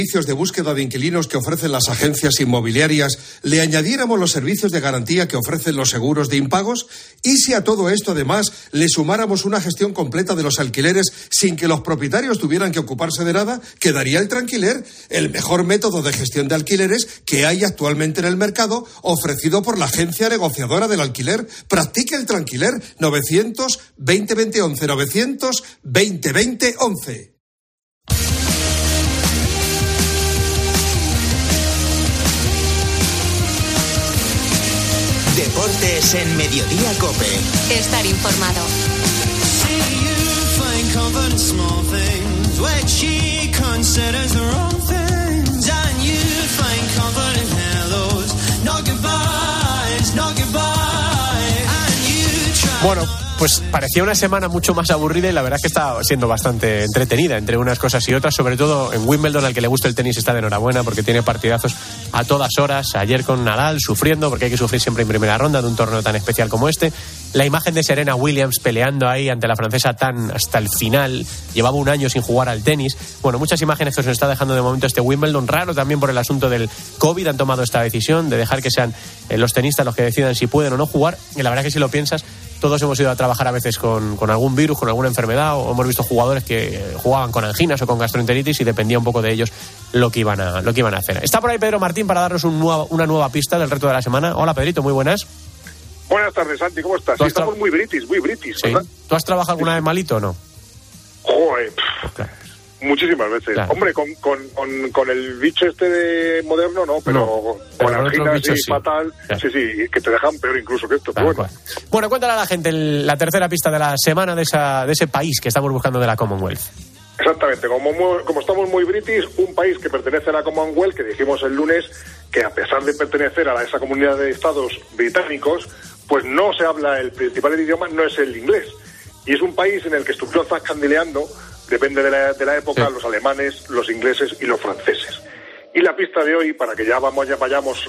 servicios de búsqueda de inquilinos que ofrecen las agencias inmobiliarias le añadiéramos los servicios de garantía que ofrecen los seguros de impagos? ¿Y si a todo esto además le sumáramos una gestión completa de los alquileres sin que los propietarios tuvieran que ocuparse de nada? Quedaría el Tranquiler, el mejor método de gestión de alquileres que hay actualmente en el mercado, ofrecido por la agencia negociadora del alquiler. Practique el Tranquiler. 900-2020-11, 900-2020-11. Deportes en Mediodía COPE. Estar informado. Bueno, pues parecía una semana mucho más aburrida y la verdad es que está siendo bastante entretenida entre unas cosas y otras, sobre todo en Wimbledon. Al que le gusta el tenis está de enhorabuena porque tiene partidazos a todas horas. Ayer con Nadal sufriendo, porque hay que sufrir siempre en primera ronda de un torneo tan especial como este. La imagen de Serena Williams peleando ahí ante la francesa Tan hasta el final. Llevaba un año sin jugar al tenis. Bueno, muchas imágenes que nos está dejando de momento este Wimbledon. Raro también por el asunto del COVID. Han tomado esta decisión de dejar que sean los tenistas los que decidan si pueden o no jugar. Y la verdad que si lo piensas, todos hemos ido a trabajar a veces con algún virus, con alguna enfermedad, o hemos visto jugadores que jugaban con anginas o con gastroenteritis y dependía un poco de ellos lo que iban a hacer. Está por ahí Pedro Martín para darnos una nueva pista del reto de la semana. Hola Pedrito, muy buenas. Buenas tardes, Santi, ¿cómo estás? Sí, estamos muy british, ¿sí? ¿Verdad? ¿Tú has trabajado alguna vez malito o no? Joder, claro. Muchísimas veces. Claro. Hombre, con el bicho este de moderno no, pero con anginas y fatal, sí, que te dejan peor incluso que esto. Claro, bueno, cuéntale a la gente la tercera pista de la semana de ese país que estamos buscando de la Commonwealth. Exactamente, como estamos muy british, un país que pertenece a la Commonwealth, que dijimos el lunes que a pesar de pertenecer a esa comunidad de estados británicos, pues no se habla, el principal idioma no es el inglés. Y es un país en el que estuvieron zascandileando, depende de la época, sí, los alemanes, los ingleses y los franceses. Y la pista de hoy, para que ya vayamos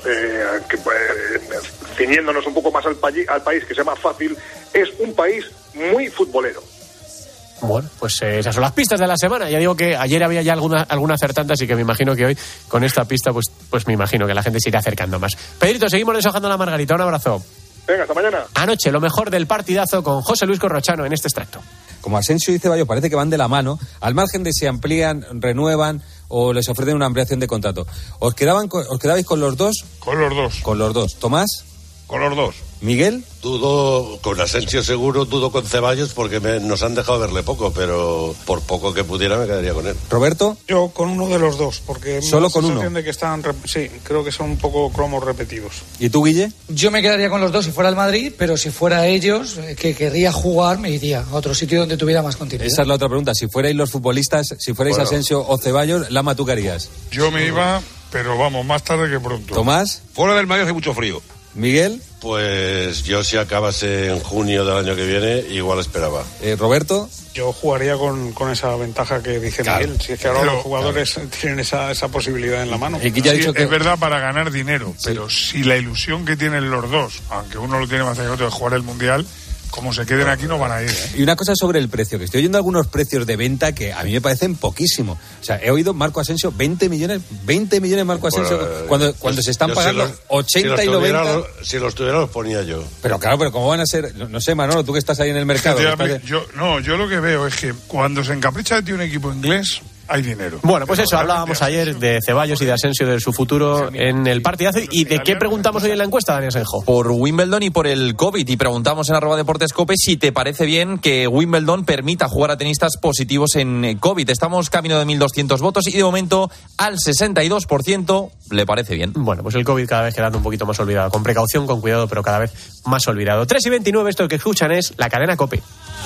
ciñéndonos un poco más al país, que sea más fácil, es un país muy futbolero. Bueno, pues esas son las pistas de la semana. Ya digo que ayer había ya alguna acertante, así que me imagino que hoy con esta pista pues me imagino que la gente se irá acercando más. Pedrito, seguimos deshojando la margarita. Un abrazo. Venga, hasta mañana. Anoche, lo mejor del partidazo con José Luis Corrochano en este extracto. Como Asensio y Ceballos parece que van de la mano, al margen de si amplían, renuevan o les ofrecen una ampliación de contrato. ¿Os quedabais con los dos? Con los dos. Con los dos. ¿Tomás? Con los dos. ¿Miguel? Dudo con Asensio seguro, dudo con Ceballos porque nos han dejado verle poco, pero por poco que pudiera me quedaría con él. ¿Roberto? Yo con uno de los dos, porque ¿solo con uno? De que están, sí, creo que son un poco cromos repetidos. ¿Y tú, Guille? Yo me quedaría con los dos si fuera el Madrid, pero si fuera ellos, que querría jugar, me iría a otro sitio donde tuviera más continuidad. Esa es la otra pregunta. Si fuerais los futbolistas, si fuerais Asensio o Ceballos, Lama, ¿tú qué harías? Yo me iba, pero vamos, más tarde que pronto. ¿Tomás? Fuera del Madrid hace mucho frío. ¿Miguel? Pues yo si acabase en junio del año que viene, igual esperaba. ¿Roberto? Yo jugaría con esa ventaja que dice Miguel. Si es que ahora los jugadores tienen esa posibilidad en la mano. Y ya ha dicho que... Es verdad para ganar dinero, pero si la ilusión que tienen los dos, aunque uno lo tiene más que otro, de jugar el Mundial, como se queden aquí no van a ir. Y una cosa sobre el precio, que estoy oyendo algunos precios de venta que a mí me parecen poquísimo. O sea, he oído Marco Asensio, 20 millones Marco Asensio, cuando se están pagando 80 y 90. Si los tuviera los ponía yo. Pero claro, pero ¿cómo van a ser? No sé, Manolo, tú que estás ahí en el mercado. Yo lo que veo es que cuando se encapricha de ti un equipo inglés, hay dinero. Bueno, pues eso, hablábamos ayer de Ceballos y de Asensio, de su futuro en el partidazo. ¿Y de qué preguntamos hoy en la encuesta, Dani Asenjo? Por Wimbledon y por el COVID. Y preguntamos en @deportescope si te parece bien que Wimbledon permita jugar a tenistas positivos en COVID. Estamos camino de 1.200 votos y de momento al 62% le parece bien. Bueno, pues el COVID cada vez quedando un poquito más olvidado. Con precaución, con cuidado, pero cada vez más olvidado. 3:29, esto que escuchan es la cadena COPE.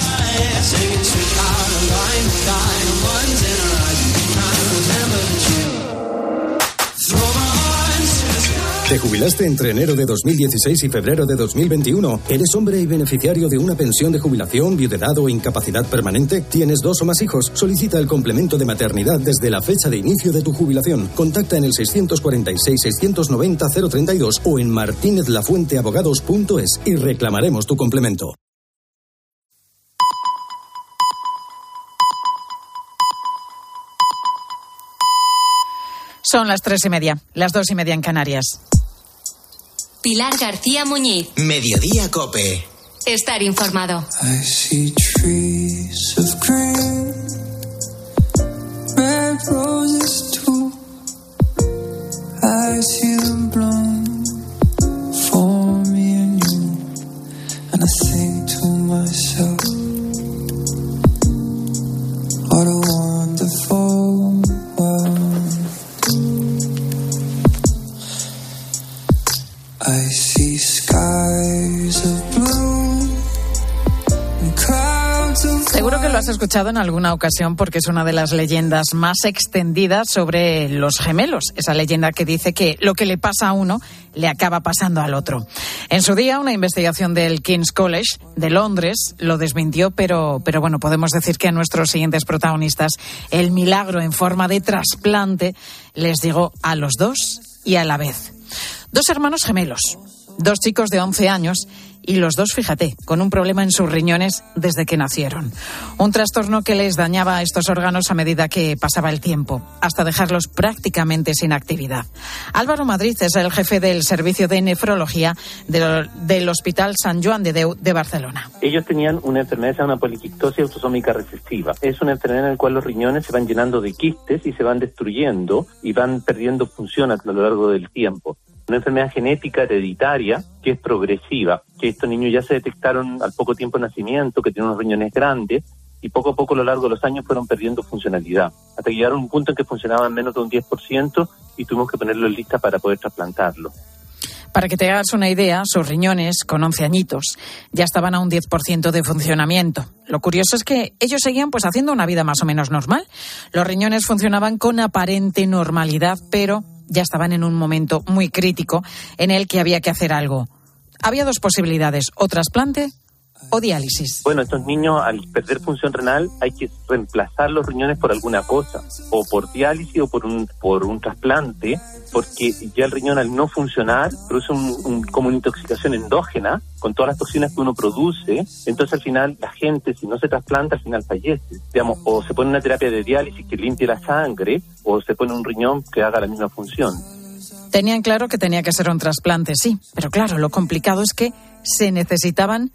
¿Te jubilaste entre enero de 2016 y febrero de 2021? ¿Eres hombre y beneficiario de una pensión de jubilación, viudedad o incapacidad permanente? ¿Tienes 2 o más hijos? Solicita el complemento de maternidad desde la fecha de inicio de tu jubilación. Contacta en el 646-690-032 o en martinezlafuenteabogados.es y reclamaremos tu complemento. Son las 3:30, las 2:30 en Canarias. Pilar García Muñiz. Mediodía COPE. Estar informado. I see trees of green, red roses too. I see them bloom for me and you. And I think to myself, what a wonderful world. I see skies of blue and clouds of... Seguro que lo has escuchado en alguna ocasión porque es una de las leyendas más extendidas sobre los gemelos. Esa leyenda que dice que lo que le pasa a uno le acaba pasando al otro. En su día, una investigación del King's College de Londres lo desmintió, pero bueno, podemos decir que a nuestros siguientes protagonistas el milagro en forma de trasplante les llegó a los dos y a la vez. 2 hermanos gemelos, 2 chicos de 11 años y los dos, fíjate, con un problema en sus riñones desde que nacieron. Un trastorno que les dañaba a estos órganos a medida que pasaba el tiempo, hasta dejarlos prácticamente sin actividad. Álvaro Madrid es el jefe del servicio de nefrología del Hospital Sant Joan de Déu de Barcelona. Ellos tenían una enfermedad que se llama poliquictosis autosómica recesiva. Es una enfermedad en la cual los riñones se van llenando de quistes y se van destruyendo y van perdiendo función a lo largo del tiempo. Una enfermedad genética hereditaria que es progresiva, que estos niños ya se detectaron al poco tiempo de nacimiento, que tienen unos riñones grandes y poco a poco a lo largo de los años fueron perdiendo funcionalidad, hasta que llegaron a un punto en que funcionaban menos de un 10% y tuvimos que ponerlo en lista para poder trasplantarlo. Para que te hagas una idea, sus riñones, con 11 añitos, ya estaban a un 10% de funcionamiento. Lo curioso es que ellos seguían pues haciendo una vida más o menos normal. Los riñones funcionaban con aparente normalidad, pero ya estaban en un momento muy crítico en el que había que hacer algo. Había 2 posibilidades, o trasplante o diálisis. Bueno, estos niños al perder función renal hay que reemplazar los riñones por alguna cosa, o por diálisis o por un trasplante, porque ya el riñón al no funcionar produce como una intoxicación endógena con todas las toxinas que uno produce. Entonces al final la gente, si no se trasplanta, al final fallece. Digamos, o se pone una terapia de diálisis que limpie la sangre, o se pone un riñón que haga la misma función. Tenían claro que tenía que ser un trasplante, sí, pero claro, lo complicado es que se necesitaban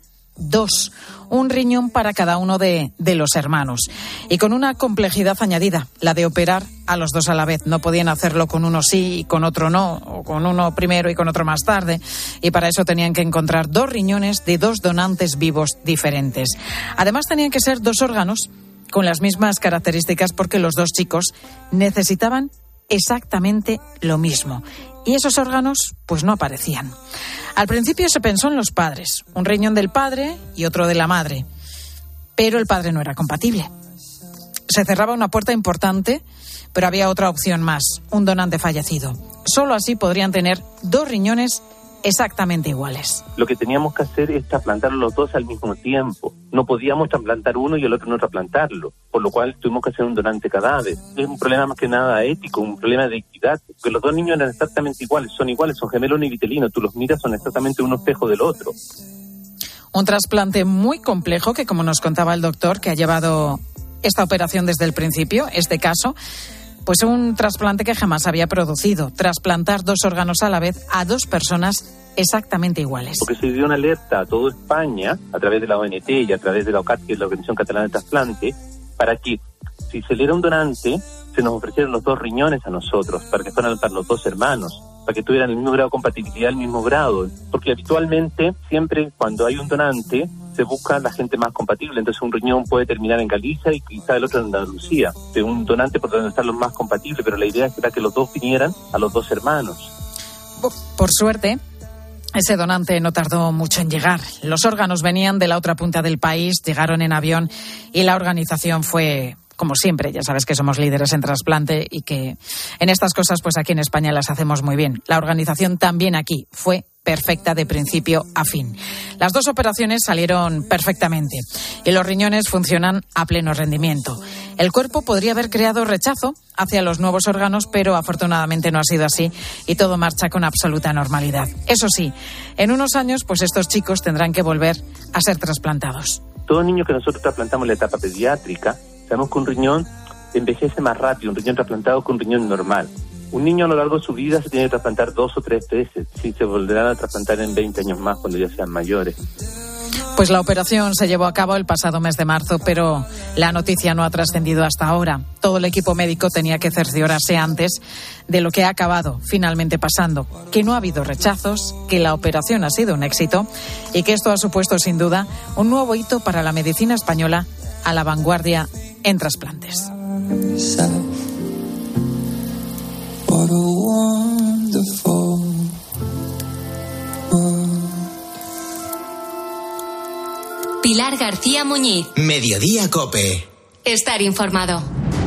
2, un riñón para cada uno de los hermanos. Y con una complejidad añadida, la de operar a los 2 a la vez. No podían hacerlo con uno sí y con otro no, o con uno primero y con otro más tarde. Y para eso tenían que encontrar 2 riñones de 2 donantes vivos diferentes. Además tenían que ser 2 órganos con las mismas características porque los 2 chicos necesitaban exactamente lo mismo. Y esos órganos, pues no aparecían. Al principio se pensó en los padres, un riñón del padre y otro de la madre. Pero el padre no era compatible. Se cerraba una puerta importante, pero había otra opción más, un donante fallecido. Solo así podrían tener 2 riñones exactamente iguales. Lo que teníamos que hacer es trasplantar los 2 al mismo tiempo. No podíamos trasplantar uno y el otro no trasplantarlo, por lo cual tuvimos que hacer un donante cadáver. Es un problema más que nada ético, un problema de equidad, porque los 2 niños eran exactamente iguales, son gemelos univitelinos, tú los miras, son exactamente un espejo del otro. Un trasplante muy complejo que, como nos contaba el doctor, que ha llevado esta operación desde el principio, este caso, pues un trasplante que jamás había producido. Trasplantar 2 órganos a la vez a 2 personas exactamente iguales. Porque se dio una alerta a toda España, a través de la ONT y a través de la OCAT, que es la Organización Catalana de Trasplante, para que, si se le era un donante, se nos ofrecieran los 2 riñones a nosotros, para que fueran para los 2 hermanos, para que tuvieran el mismo grado de compatibilidad, el mismo grado. Porque habitualmente, siempre cuando hay un donante, se busca la gente más compatible. Entonces un riñón puede terminar en Galicia y quizá el otro en Andalucía. De un donante por donde están los más compatibles, pero la idea era que los 2 vinieran a los 2 hermanos. Por suerte, ese donante no tardó mucho en llegar. Los órganos venían de la otra punta del país, llegaron en avión y la organización fue, como siempre, ya sabes que somos líderes en trasplante y que en estas cosas pues aquí en España las hacemos muy bien. La organización también aquí fue perfecta de principio a fin. Las 2 operaciones salieron perfectamente y los riñones funcionan a pleno rendimiento. El cuerpo podría haber creado rechazo hacia los nuevos órganos, pero afortunadamente no ha sido así y todo marcha con absoluta normalidad. Eso sí, en unos años pues estos chicos tendrán que volver a ser trasplantados. Todo niño que nosotros trasplantamos en la etapa pediátrica, sabemos que un riñón envejece más rápido, un riñón trasplantado que un riñón normal. Un niño a lo largo de su vida se tiene que trasplantar 2 o 3 veces. Sí, se volverán a trasplantar en 20 años más cuando ya sean mayores. Pues la operación se llevó a cabo el pasado mes de marzo, pero la noticia no ha trascendido hasta ahora. Todo el equipo médico tenía que cerciorarse antes de lo que ha acabado finalmente pasando, que no ha habido rechazos, que la operación ha sido un éxito y que esto ha supuesto sin duda un nuevo hito para la medicina española a la vanguardia en trasplantes. Pilar García Muñiz. Mediodía COPE. Estar informado.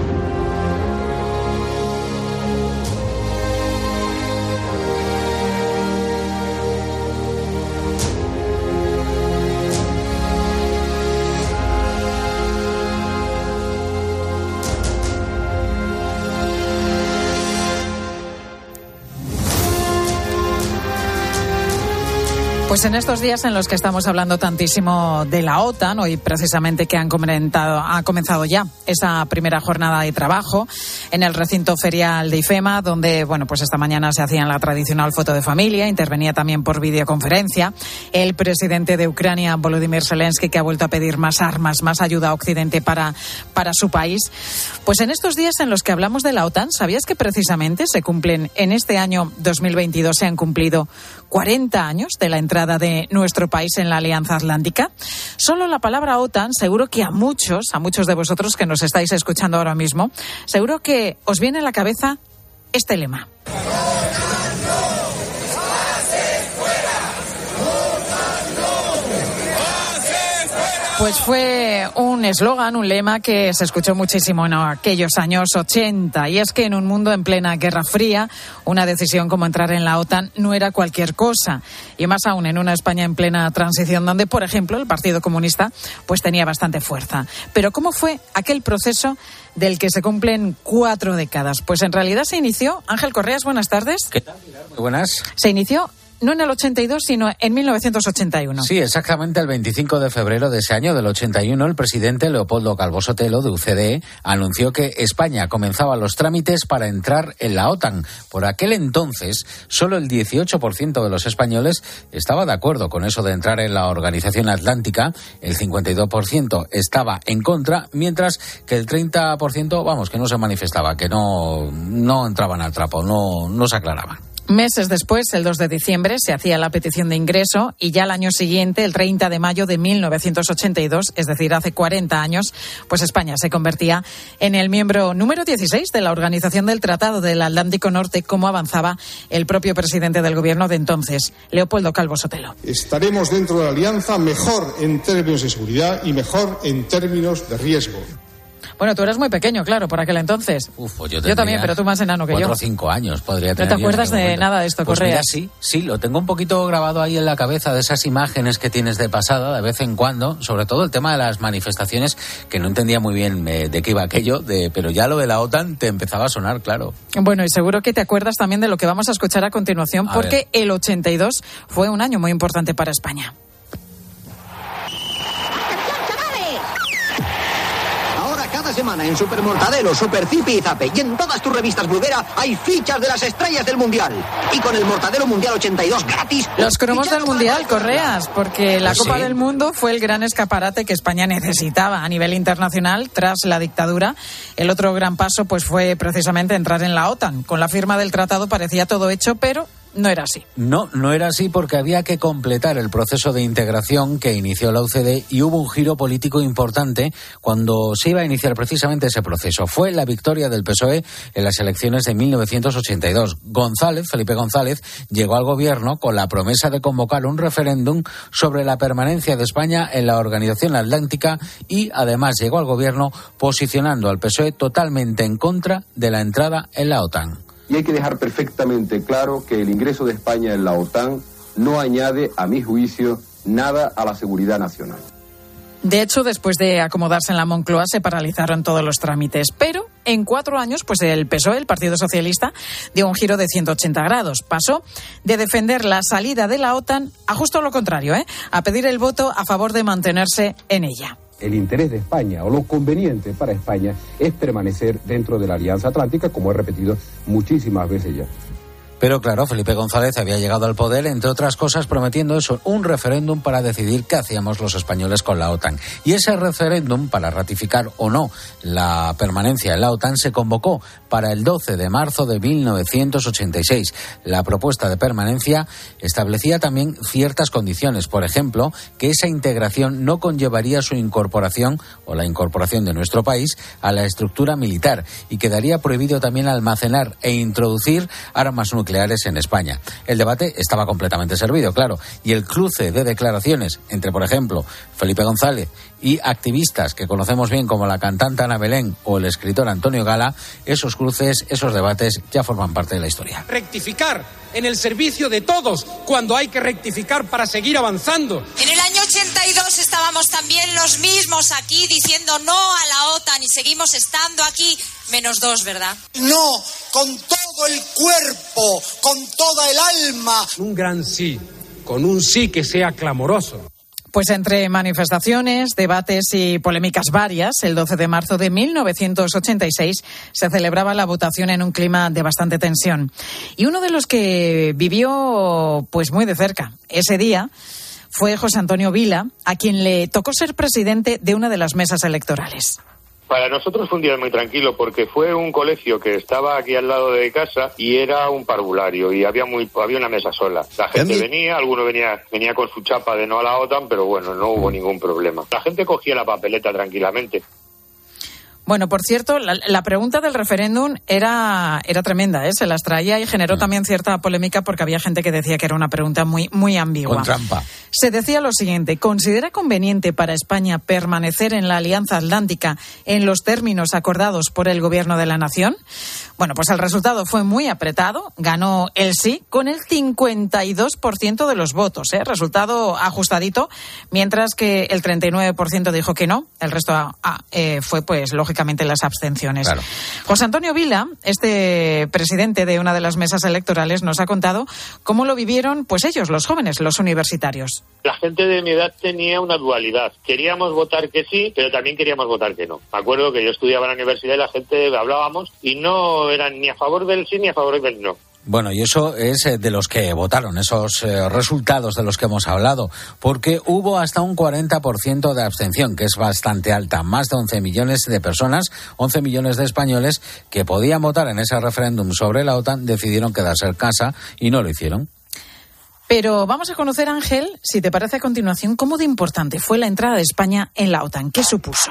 Pues en estos días en los que estamos hablando tantísimo de la OTAN, hoy precisamente que ha comenzado ya esa primera jornada de trabajo en el recinto ferial de IFEMA, donde, bueno, pues esta mañana se hacía la tradicional foto de familia, intervenía también por videoconferencia el presidente de Ucrania, Volodymyr Zelensky, que ha vuelto a pedir más armas, más ayuda a Occidente para su país. Pues en estos días en los que hablamos de la OTAN, ¿sabías que precisamente se cumplen en este año 2022, se han cumplido 40 años de la entrada de nuestro país en la Alianza Atlántica? Solo la palabra OTAN, seguro que a muchos de vosotros que nos estáis escuchando ahora mismo, seguro que os viene a la cabeza este lema. Pues fue un eslogan, un lema que se escuchó muchísimo en aquellos años 80. Y es que en un mundo en plena Guerra Fría, una decisión como entrar en la OTAN no era cualquier cosa. Y más aún en una España en plena transición, donde, por ejemplo, el Partido Comunista pues tenía bastante fuerza. Pero ¿cómo fue aquel proceso del que se cumplen 4 décadas? Pues en realidad se inició, Ángel Correas, buenas tardes. ¿Qué tal, Pilar? Muy buenas. Se inició no en el 82, sino en 1981. Sí, exactamente el 25 de febrero de ese año, del 81, el presidente Leopoldo Calvo Sotelo, de UCD, anunció que España comenzaba los trámites para entrar en la OTAN. Por aquel entonces, solo el 18% de los españoles estaba de acuerdo con eso de entrar en la Organización Atlántica, el 52% estaba en contra, mientras que el 30%, vamos, que no se manifestaba, que no entraban al trapo, no se aclaraban. Meses después, el 2 de diciembre, se hacía la petición de ingreso y ya al año siguiente, el 30 de mayo de 1982, es decir, hace 40 años, pues España se convertía en el miembro número 16 de la Organización del Tratado del Atlántico Norte, como avanzaba el propio presidente del gobierno de entonces, Leopoldo Calvo Sotelo. Estaremos dentro de la alianza mejor en términos de seguridad y mejor en términos de riesgo. Bueno, tú eras muy pequeño, claro, por aquel entonces. Pues yo también, pero tú más enano que 4 yo. 4 o 5 años podría tener. ¿No te acuerdas de nada de esto, pues Correas? Mira, sí, lo tengo un poquito grabado ahí en la cabeza, de esas imágenes que tienes de pasada, de vez en cuando, sobre todo el tema de las manifestaciones, que no entendía muy bien de qué iba aquello, pero ya lo de la OTAN te empezaba a sonar, claro. Bueno, y seguro que te acuerdas también de lo que vamos a escuchar a continuación, porque el 82 fue un año muy importante para España. Cada semana en Super Mortadelo, Super Zipi y Zape y en todas tus revistas Bruguera hay fichas de las estrellas del Mundial. Y con el Mortadelo Mundial 82 gratis... Los cromos del Mundial, Correas, porque la Copa del Mundo fue el gran escaparate que España necesitaba a nivel internacional tras la dictadura. El otro gran paso pues fue precisamente entrar en la OTAN. Con la firma del tratado parecía todo hecho, pero no era así. No era así, porque había que completar el proceso de integración que inició la UCD, y hubo un giro político importante cuando se iba a iniciar precisamente ese proceso. Fue la victoria del PSOE en las elecciones de 1982. Felipe González, llegó al gobierno con la promesa de convocar un referéndum sobre la permanencia de España en la Organización Atlántica, y además llegó al gobierno posicionando al PSOE totalmente en contra de la entrada en la OTAN. Y hay que dejar perfectamente claro que el ingreso de España en la OTAN no añade, a mi juicio, nada a la seguridad nacional. De hecho, después de acomodarse en la Moncloa, se paralizaron todos los trámites. Pero en 4 años, pues el PSOE, el Partido Socialista, dio un giro de 180 grados. Pasó de defender la salida de la OTAN a justo lo contrario, a pedir el voto a favor de mantenerse en ella. el interés de España o lo conveniente para España es permanecer dentro de la Alianza Atlántica, como he repetido muchísimas veces ya. Pero claro, Felipe González había llegado al poder, entre otras cosas, prometiendo eso, un referéndum para decidir qué hacíamos los españoles con la OTAN. Y ese referéndum, para ratificar o no la permanencia en la OTAN, se convocó para el 12 de marzo de 1986. La propuesta de permanencia establecía también ciertas condiciones. Por ejemplo, que esa integración no conllevaría su incorporación o la incorporación de nuestro país a la estructura militar y quedaría prohibido también almacenar e introducir armas nucleares en España. El debate estaba completamente servido, claro, y el cruce de declaraciones entre, por ejemplo, Felipe González y activistas que conocemos bien como la cantante Ana Belén o el escritor Antonio Gala, esos cruces, esos debates ya forman parte de la historia. Rectificar en el servicio de todos cuando hay que rectificar para seguir avanzando. En el año 82 estábamos también los mismos aquí diciendo no a la OTAN y seguimos estando aquí, -2, ¿verdad? No, con todo el cuerpo, con toda el alma. Un gran sí, con un sí que sea clamoroso. Pues entre manifestaciones, debates y polémicas varias, el 12 de marzo de 1986 se celebraba la votación en un clima de bastante tensión. Y uno de los que vivió pues muy de cerca ese día fue José Antonio Vila, a quien le tocó ser presidente de una de las mesas electorales. Para nosotros fue un día muy tranquilo porque fue un colegio que estaba aquí al lado de casa y era un parvulario y había una mesa sola. La gente venía, alguno venía con su chapa de no a la OTAN, pero bueno, no hubo ningún problema. La gente cogía la papeleta tranquilamente. Bueno, por cierto, la pregunta del referéndum era tremenda, ¿eh? Se las traía y generó también cierta polémica porque había gente que decía que era una pregunta muy, muy ambigua. Con trampa. Se decía lo siguiente: ¿considera conveniente para España permanecer en la Alianza Atlántica en los términos acordados por el Gobierno de la Nación? Bueno, pues el resultado fue muy apretado. Ganó el sí con el 52% de los votos, ¿eh? Resultado ajustadito, mientras que el 39% dijo que no. El resto fue, pues, lógicamente, las abstenciones. Claro. José Antonio Vila, este presidente de una de las mesas electorales, nos ha contado cómo lo vivieron, pues ellos, los jóvenes, los universitarios. La gente de mi edad tenía una dualidad. Queríamos votar que sí, pero también queríamos votar que no. Me acuerdo que yo estudiaba en la universidad y la gente hablábamos y no eran ni a favor del sí ni a favor del no. Bueno, y eso es de los que votaron, esos resultados de los que hemos hablado, porque hubo hasta un 40% de abstención, que es bastante alta. Más de 11 millones de personas, 11 millones de españoles que podían votar en ese referéndum sobre la OTAN, decidieron quedarse en casa y no lo hicieron. Pero vamos a conocer, Ángel, si te parece a continuación, cómo de importante fue la entrada de España en la OTAN. ¿Qué supuso?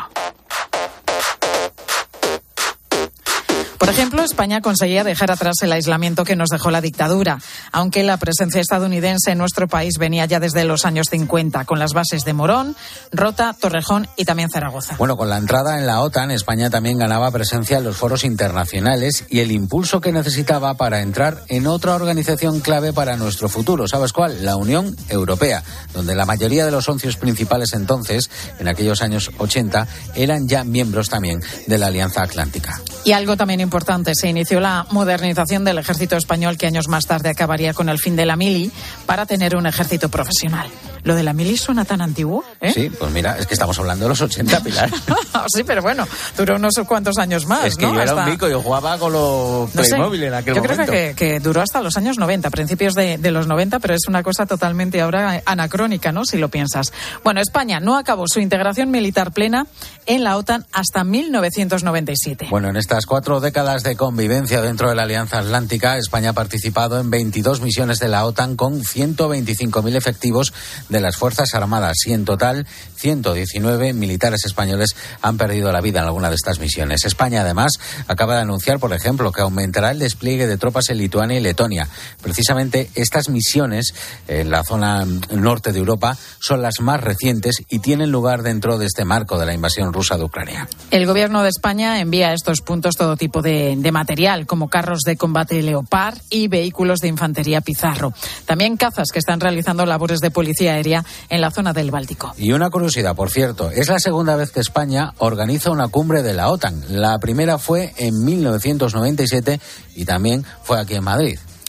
Por ejemplo, España conseguía dejar atrás el aislamiento que nos dejó la dictadura, aunque la presencia estadounidense en nuestro país venía ya desde los años 50, con las bases de Morón, Rota, Torrejón y también Zaragoza. Bueno, con la entrada en la OTAN, España también ganaba presencia en los foros internacionales y el impulso que necesitaba para entrar en otra organización clave para nuestro futuro. ¿Sabes cuál? La Unión Europea, donde la mayoría de los socios principales entonces, en aquellos años 80, eran ya miembros también de la Alianza Atlántica. Y algo también importante, se inició la modernización del ejército español, que años más tarde acabaría con el fin de la mili, para tener un ejército profesional. ¿Lo de la mili suena tan antiguo? Sí, pues mira, es que estamos hablando de los 80, Pilar. Sí, pero bueno, duró unos cuantos años más, es que ¿no? yo era un mico, yo jugaba con los Playmobil en aquel momento. Yo creo que duró hasta los años 90, principios de los 90, pero es una cosa totalmente ahora anacrónica, ¿no? Si lo piensas. Bueno, España no acabó su integración militar plena en la OTAN hasta 1997. Bueno, en estas 4 décadas de convivencia dentro de la Alianza Atlántica, España ha participado en 22 misiones de la OTAN con 125.000 efectivos de las Fuerzas Armadas y en total 119 militares españoles han perdido la vida en alguna de estas misiones. España además acaba de anunciar, por ejemplo, que aumentará el despliegue de tropas en Lituania y Letonia. Precisamente estas misiones en la zona norte de Europa son las más recientes y tienen lugar dentro de este marco de la invasión rusa de Ucrania. El gobierno de España envía a estos puntos todo tipo de material, como carros de combate Leopard y vehículos de infantería Pizarro. También cazas que están realizando labores de policía aérea en la zona del Báltico. Y una curiosidad, por cierto, es la segunda vez que España organiza una cumbre de la OTAN. La primera fue en 1997 y también fue aquí en Madrid.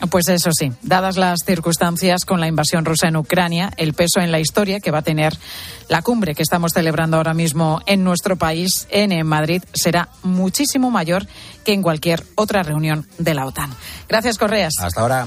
Pues eso sí, dadas las circunstancias con la invasión rusa en Ucrania, el peso en la historia que va a tener la cumbre que estamos celebrando ahora mismo en nuestro país, en Madrid, será muchísimo mayor que en cualquier otra reunión de la OTAN. Gracias, Correas. Hasta ahora.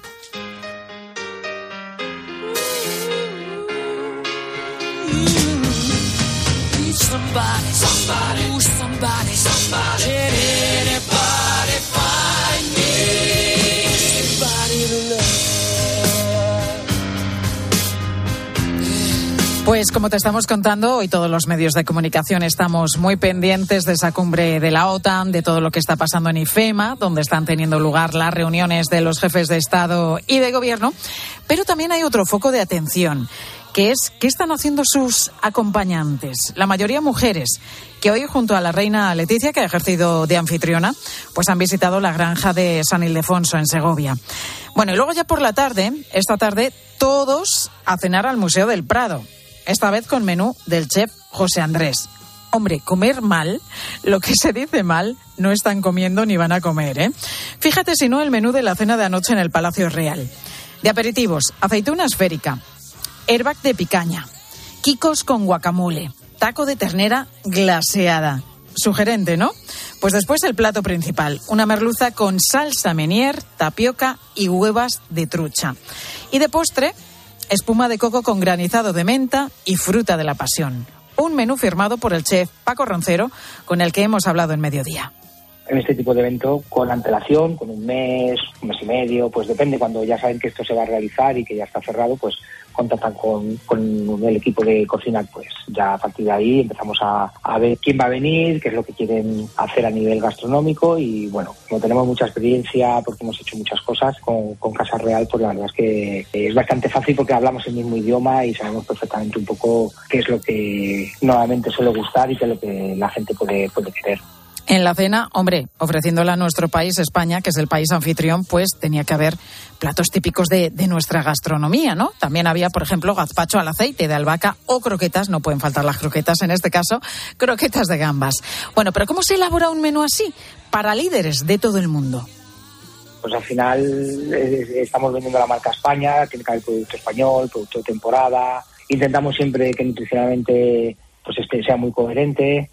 Pues como te estamos contando, hoy todos los medios de comunicación estamos muy pendientes de esa cumbre de la OTAN, de todo lo que está pasando en IFEMA, donde están teniendo lugar las reuniones de los jefes de Estado y de Gobierno. Pero también hay otro foco de atención, que es qué están haciendo sus acompañantes, la mayoría mujeres, que hoy junto a la reina Leticia, que ha ejercido de anfitriona, pues han visitado la granja de San Ildefonso en Segovia. Bueno, y luego ya por la tarde, esta tarde, todos a cenar al Museo del Prado. Esta vez con menú del chef José Andrés. Hombre, comer mal, lo que se dice mal, no están comiendo ni van a comer, ¿eh? Fíjate si no el menú de la cena de anoche en el Palacio Real. De aperitivos, aceituna esférica, airbag de picaña, quicos con guacamole, taco de ternera glaseada. Sugerente, ¿no? Pues después el plato principal, una merluza con salsa Menier, tapioca y huevas de trucha. Y de postre, espuma de coco con granizado de menta y fruta de la pasión. Un menú firmado por el chef Paco Roncero, con el que hemos hablado en Mediodía. En este tipo de evento, con antelación, con un mes y medio, pues depende, cuando ya saben que esto se va a realizar y que ya está cerrado, pues contactan con el equipo de cocina, pues ya a partir de ahí empezamos a ver quién va a venir, qué es lo que quieren hacer a nivel gastronómico y bueno, como tenemos mucha experiencia, porque hemos hecho muchas cosas con Casa Real, pues la verdad es que es bastante fácil porque hablamos el mismo idioma y sabemos perfectamente un poco qué es lo que normalmente suele gustar y qué es lo que la gente puede querer. En la cena, hombre, ofreciéndola a nuestro país, España, que es el país anfitrión, pues tenía que haber platos típicos de nuestra gastronomía, ¿no? También había, por ejemplo, gazpacho al aceite de albahaca o croquetas, no pueden faltar las croquetas en este caso, croquetas de gambas. Bueno, pero ¿cómo se elabora un menú así para líderes de todo el mundo? Pues al final estamos vendiendo la marca España, tiene que haber producto español, producto de temporada. Intentamos siempre que nutricionalmente pues sea muy coherente.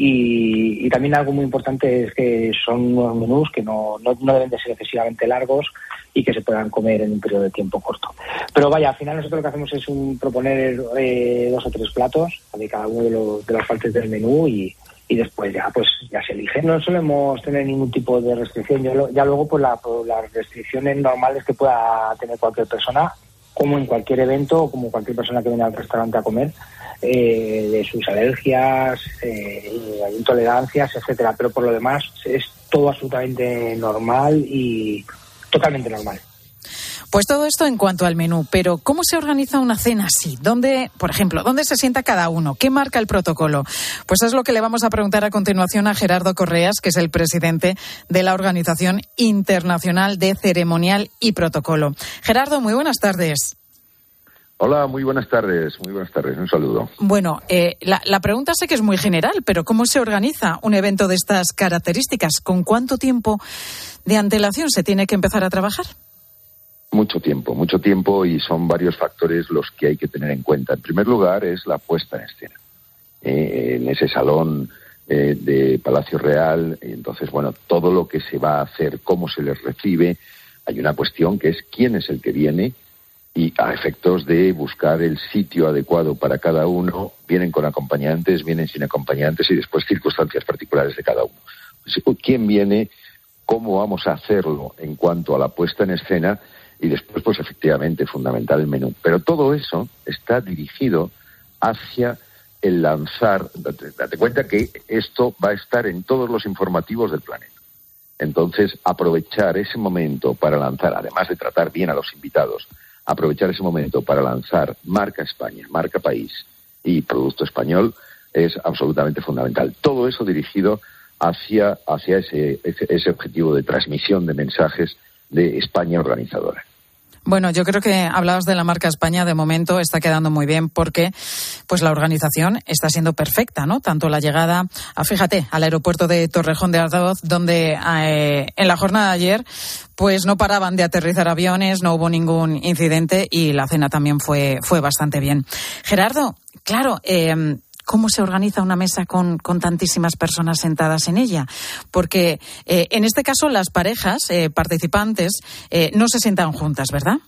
Y también algo muy importante es que son unos menús que no deben de ser excesivamente largos y que se puedan comer en un periodo de tiempo corto. Pero vaya, al final nosotros lo que hacemos es proponer 2 o 3 platos de cada uno de las partes del menú y después ya se elige. No solemos tener ningún tipo de restricción. Ya luego pues las restricciones normales que pueda tener cualquier persona, como en cualquier evento o como cualquier persona que viene al restaurante a comer, de sus alergias, intolerancias, etcétera, pero por lo demás es todo absolutamente normal y totalmente normal. Pues todo esto en cuanto al menú, pero ¿cómo se organiza una cena así? ¿Dónde, por ejemplo, dónde se sienta cada uno? ¿Qué marca el protocolo? Pues es lo que le vamos a preguntar a continuación a Gerardo Correas, que es el presidente de la Organización Internacional de Ceremonial y Protocolo. Gerardo, muy buenas tardes. Hola, muy buenas tardes, un saludo. Bueno, la pregunta sé que es muy general, pero ¿cómo se organiza un evento de estas características? ¿Con cuánto tiempo de antelación se tiene que empezar a trabajar? Mucho tiempo y son varios factores los que hay que tener en cuenta. En primer lugar es la puesta en escena. En ese salón de Palacio Real, entonces, bueno, todo lo que se va a hacer, cómo se les recibe, hay una cuestión que es quién es el que viene, y a efectos de buscar el sitio adecuado para cada uno, vienen con acompañantes, vienen sin acompañantes y después circunstancias particulares de cada uno. ¿Quién viene? ¿Cómo vamos a hacerlo en cuanto a la puesta en escena? Y después, pues efectivamente, fundamental el menú. Pero todo eso está dirigido hacia el lanzar. Date cuenta que esto va a estar en todos los informativos del planeta. Entonces, aprovechar ese momento para lanzar, además de tratar bien a los invitados, aprovechar ese momento para lanzar marca España, marca país y producto español es absolutamente fundamental. Todo eso dirigido hacia ese objetivo de transmisión de mensajes de España organizadora. Bueno, yo creo que hablabas de la marca España, de momento está quedando muy bien porque pues la organización está siendo perfecta, ¿no? Tanto la llegada, fíjate, al aeropuerto de Torrejón de Ardoz, donde en la jornada de ayer pues no paraban de aterrizar aviones, no hubo ningún incidente y la cena también fue bastante bien. Gerardo, claro, ¿cómo se organiza una mesa con tantísimas personas sentadas en ella? Porque en este caso las parejas participantes no se sientan juntas, ¿verdad?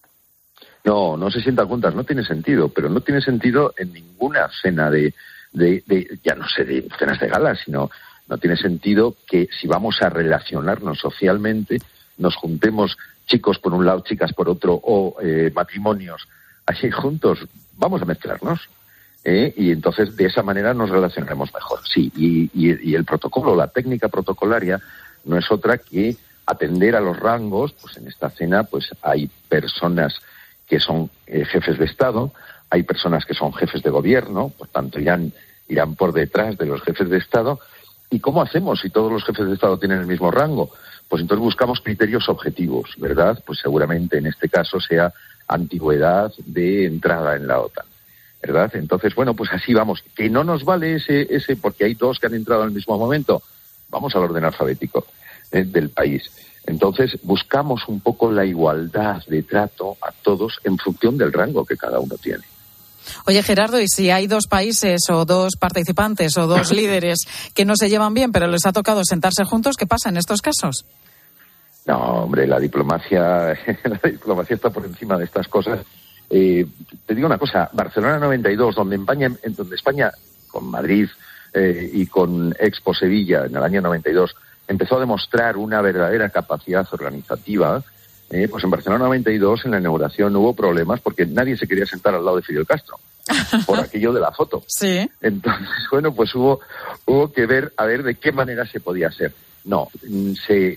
No se sientan juntas, no tiene sentido, pero no tiene sentido en ninguna cena de ya no sé, de cenas de gala, sino no tiene sentido que si vamos a relacionarnos socialmente, nos juntemos chicos por un lado, chicas por otro, o matrimonios así juntos, vamos a mezclarnos. Y entonces de esa manera nos relacionaremos mejor. Sí, y el protocolo, la técnica protocolaria no es otra que atender a los rangos. Pues en esta cena pues hay personas que son jefes de Estado, hay personas que son jefes de gobierno, por tanto irán por detrás de los jefes de Estado. ¿Y cómo hacemos si todos los jefes de Estado tienen el mismo rango? Pues entonces buscamos criterios objetivos, ¿verdad? Pues seguramente en este caso sea antigüedad de entrada en la OTAN, ¿verdad? Entonces, bueno, pues así vamos. Que no nos vale ese porque hay dos que han entrado al mismo momento. Vamos al orden alfabético del país. Entonces, buscamos un poco la igualdad de trato a todos en función del rango que cada uno tiene. Oye, Gerardo, ¿y si hay dos países o dos participantes o dos líderes que no se llevan bien, pero les ha tocado sentarse juntos, qué pasa en estos casos? No, hombre, la diplomacia está por encima de estas cosas. Te digo una cosa, Barcelona 92, donde España con Madrid y con Expo Sevilla en el año 92 empezó a demostrar una verdadera capacidad organizativa, pues en Barcelona 92 en la inauguración hubo problemas porque nadie se quería sentar al lado de Fidel Castro por aquello de la foto. Sí. Entonces, bueno, pues hubo que ver a ver de qué manera se podía hacer. No, se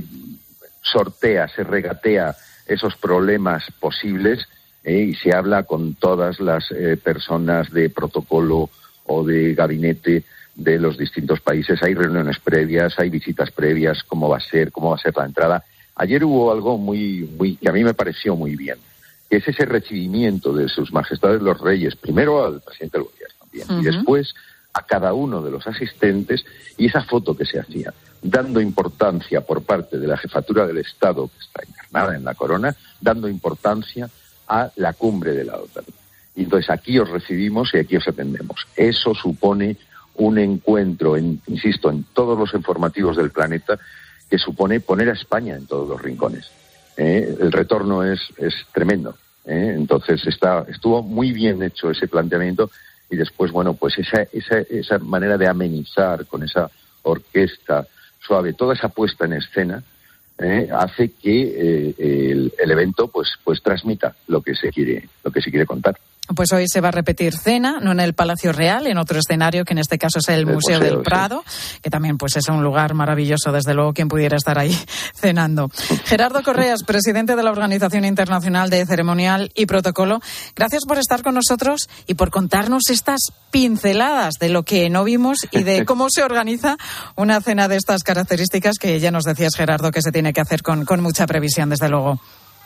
sortea, se regatea esos problemas posibles y se habla con todas las personas de protocolo o de gabinete de los distintos países. Hay reuniones previas, hay visitas previas, cómo va a ser la entrada. Ayer hubo algo muy que a mí me pareció muy bien, que es ese recibimiento de sus majestades los reyes, primero al presidente del gobierno también, y después a cada uno de los asistentes, y esa foto que se hacía, dando importancia por parte de la jefatura del Estado, que está encarnada en la corona, dando importancia a la cumbre de la OTAN. Y entonces aquí os recibimos y aquí os atendemos. Eso supone un encuentro, insisto, en todos los informativos del planeta, que supone poner a España en todos los rincones. El retorno es tremendo. Entonces estuvo muy bien hecho ese planteamiento y después, bueno, pues esa manera de amenizar con esa orquesta suave, toda esa puesta en escena, hace que el evento pues transmita lo que se quiere contar. Pues hoy se va a repetir cena, no en el Palacio Real, en otro escenario, que en este caso es el Museo del Prado, sí, que también pues es un lugar maravilloso, desde luego, quien pudiera estar ahí cenando. Gerardo Correas, presidente de la Organización Internacional de Ceremonial y Protocolo, gracias por estar con nosotros y por contarnos estas pinceladas de lo que no vimos y de cómo se organiza una cena de estas características que ya nos decías, Gerardo, que se tiene que hacer con mucha previsión, desde luego.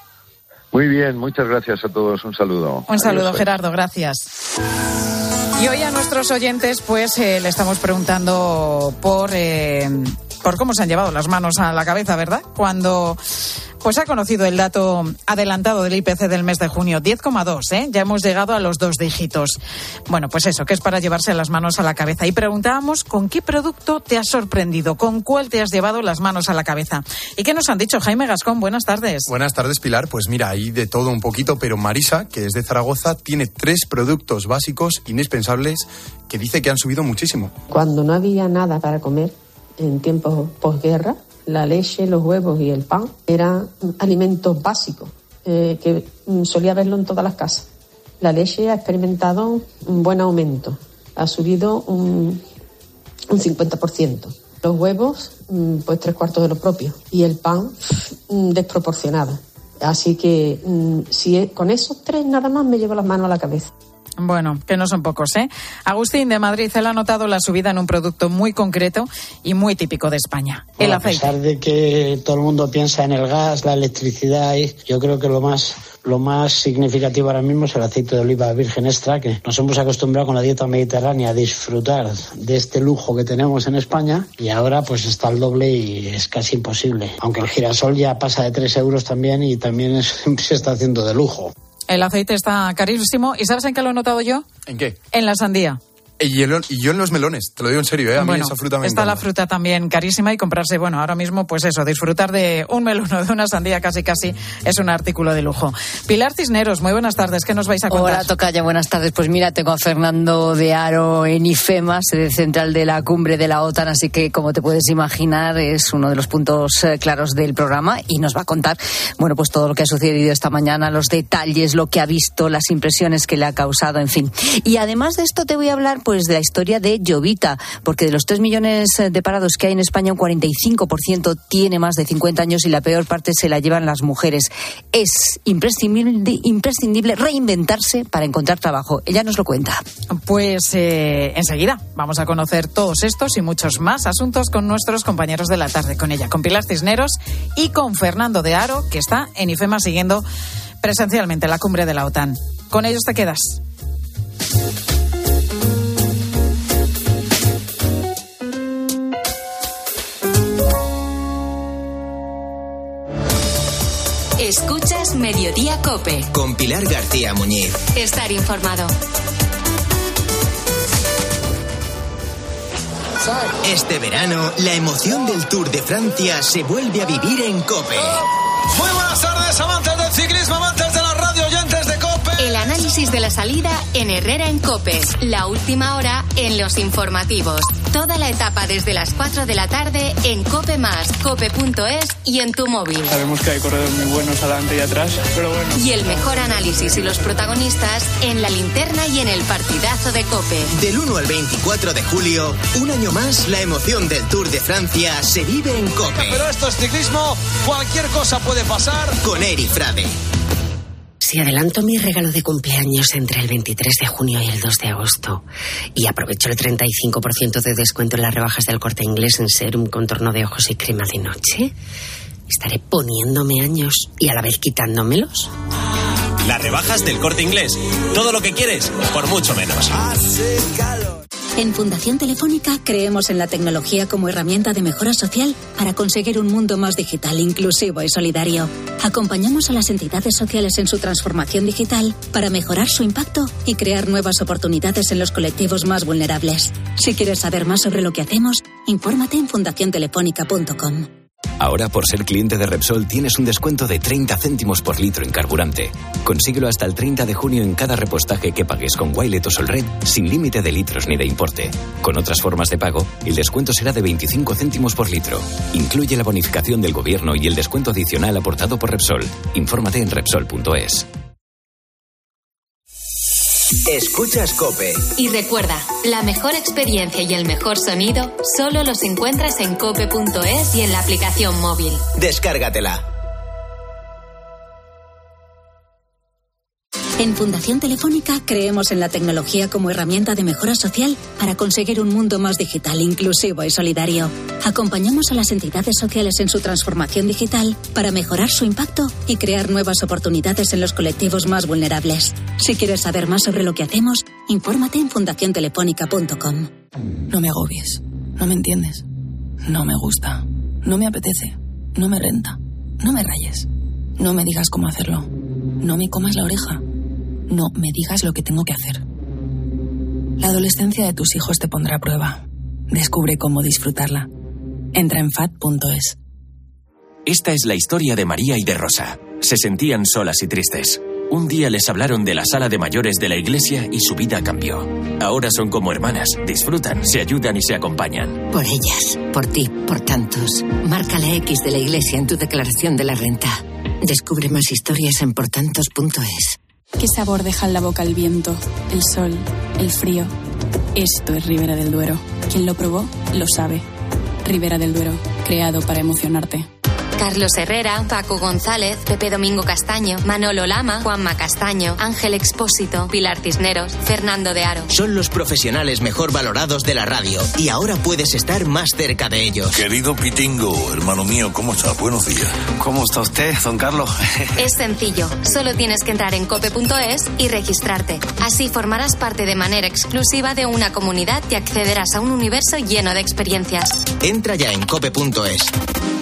Muy bien, muchas gracias a todos. Un saludo. Un saludo, adiós, Gerardo, gracias. Y hoy a nuestros oyentes, pues le estamos preguntando por cómo se han llevado las manos a la cabeza, ¿verdad? Cuando pues ha conocido el dato adelantado del IPC del mes de junio, 10,2, ya hemos llegado a los 2 dígitos. Bueno, pues eso, que es para llevarse las manos a la cabeza. Y preguntábamos con qué producto te has sorprendido, con cuál te has llevado las manos a la cabeza. ¿Y qué nos han dicho? Jaime Gascón, buenas tardes. Buenas tardes, Pilar. Pues mira, hay de todo un poquito, pero Marisa, que es de Zaragoza, tiene 3 productos básicos indispensables que dice que han subido muchísimo. Cuando no había nada para comer en tiempos posguerra, la leche, los huevos y el pan eran alimentos básicos que solía verlo en todas las casas. La leche ha experimentado un buen aumento, ha subido un 50%. Los huevos, pues 3/4 de lo propio. Y el pan, desproporcionado. Así que con esos 3 nada más me llevo las manos a la cabeza. Bueno, que no son pocos, ¿eh? Agustín de Madrid, él ha notado la subida en un producto muy concreto y muy típico de España, el aceite. A pesar de que todo el mundo piensa en el gas, la electricidad, yo creo que lo más significativo ahora mismo es el aceite de oliva virgen extra, que nos hemos acostumbrado con la dieta mediterránea a disfrutar de este lujo que tenemos en España, y ahora pues está al doble y es casi imposible. Aunque el girasol ya pasa de 3 euros también y también se está haciendo de lujo. El aceite está carísimo. ¿Y sabes en qué lo he notado yo? ¿En qué? En la sandía. Y yo en los melones, te lo digo en serio, A mí esa fruta me está encanta. la fruta también carísima y comprarse, ahora mismo, pues eso, disfrutar de un melón o de una sandía casi es un artículo de lujo. Pilar Cisneros, muy buenas tardes, ¿qué nos vais a contar? Hola, tocaya, buenas tardes. Pues mira, tengo a Fernando de Aro en IFEMA, sede central de la cumbre de la OTAN, así que, como te puedes imaginar, es uno de los puntos claros del programa y nos va a contar, pues todo lo que ha sucedido esta mañana, los detalles, lo que ha visto, las impresiones que le ha causado, en fin. Y además de esto te voy a hablar, pues, de la historia de Jovita, porque de los 3 millones de parados que hay en España, un 45% tiene más de 50 años y la peor parte se la llevan las mujeres. Es imprescindible reinventarse para encontrar trabajo. Ella nos lo cuenta. Pues enseguida vamos a conocer todos estos y muchos más asuntos con nuestros compañeros de la tarde, con ella, con Pilar Cisneros y con Fernando de Aro, que está en IFEMA siguiendo presencialmente la cumbre de la OTAN. Con ellos te quedas. Escuchas Mediodía COPE. Con Pilar García Muñiz. Estar informado. Este verano, la emoción del Tour de Francia se vuelve a vivir en COPE. Muy buenas tardes, amantes del ciclismo, amantes de la radio, oyentes de COPE. El análisis de la salida en Herrera en COPE. La última hora en los informativos. Toda la etapa desde las 4 de la tarde en COPE+, cope.es y en tu móvil. Sabemos que hay corredores muy buenos adelante y atrás, pero bueno. Y el mejor análisis y los protagonistas en la linterna y en el partidazo de COPE. Del 1 al 24 de julio, un año más, la emoción del Tour de Francia se vive en COPE. Pero esto es ciclismo, cualquier cosa puede pasar. Con Eri Frade. Si adelanto mi regalo de cumpleaños entre el 23 de junio y el 2 de agosto y aprovecho el 35% de descuento en las rebajas del Corte Inglés en serum, contorno de ojos y crema de noche, estaré poniéndome años y a la vez quitándomelos. Las rebajas del Corte Inglés. Todo lo que quieres, por mucho menos. En Fundación Telefónica creemos en la tecnología como herramienta de mejora social para conseguir un mundo más digital, inclusivo y solidario. Acompañamos a las entidades sociales en su transformación digital para mejorar su impacto y crear nuevas oportunidades en los colectivos más vulnerables. Si quieres saber más sobre lo que hacemos, infórmate en fundaciontelefónica.com. Ahora, por ser cliente de Repsol, tienes un descuento de 30 céntimos por litro en carburante. Consíguelo hasta el 30 de junio en cada repostaje que pagues con Wilet o Solred, sin límite de litros ni de importe. Con otras formas de pago, el descuento será de 25 céntimos por litro. Incluye la bonificación del gobierno y el descuento adicional aportado por Repsol. Infórmate en Repsol.es. Escuchas COPE. Y recuerda, la mejor experiencia y el mejor sonido solo los encuentras en cope.es y en la aplicación móvil. Descárgatela. En Fundación Telefónica creemos en la tecnología como herramienta de mejora social para conseguir un mundo más digital, inclusivo y solidario. Acompañamos a las entidades sociales en su transformación digital para mejorar su impacto y crear nuevas oportunidades en los colectivos más vulnerables. Si quieres saber más sobre lo que hacemos, infórmate en fundaciontelefónica.com. No me agobies, no me entiendes, no me gusta, no me apetece, no me renta, no me rayes, no me digas cómo hacerlo, no me comas la oreja. No me digas lo que tengo que hacer. La adolescencia de tus hijos te pondrá a prueba. Descubre cómo disfrutarla. Entra en fat.es. Esta es la historia de María y de Rosa. Se sentían solas y tristes. Un día les hablaron de la sala de mayores de la iglesia y su vida cambió. Ahora son como hermanas, disfrutan, se ayudan y se acompañan. Por ellas, por ti, por tantos. Marca la X de la iglesia en tu declaración de la renta. Descubre más historias en portantos.es. ¿Qué sabor deja en la boca el viento, el sol, el frío? Esto es Ribera del Duero. Quien lo probó, lo sabe. Ribera del Duero, creado para emocionarte. Carlos Herrera, Paco González, Pepe Domingo Castaño, Manolo Lama, Juanma Castaño, Ángel Expósito, Pilar Cisneros, Fernando de Aro. Son los profesionales mejor valorados de la radio y ahora puedes estar más cerca de ellos. Querido Pitingo, hermano mío, ¿cómo estás? Buenos días. ¿Cómo está usted, don Carlos? Es sencillo, solo tienes que entrar en cope.es y registrarte. Así formarás parte de manera exclusiva de una comunidad y accederás a un universo lleno de experiencias. Entra ya en cope.es.